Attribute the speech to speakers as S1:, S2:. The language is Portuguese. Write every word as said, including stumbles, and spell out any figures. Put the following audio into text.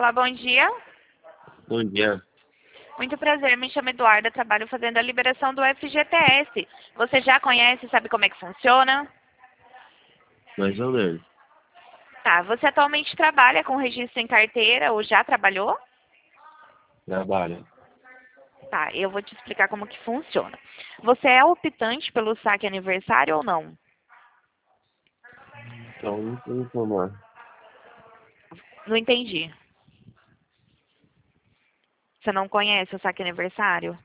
S1: Olá, bom dia.
S2: Bom dia.
S1: Muito prazer, me chamo Eduarda, trabalho fazendo a liberação do F G T S. Você já conhece, sabe como é que funciona?
S2: Mais ou menos.
S1: Tá, você atualmente trabalha com registro em carteira ou já trabalhou?
S2: Trabalho.
S1: Tá, eu vou te explicar como que funciona. Você é optante pelo saque aniversário ou não?
S2: Então, não sei informar.
S1: Não entendi. Você não conhece o saque aniversário?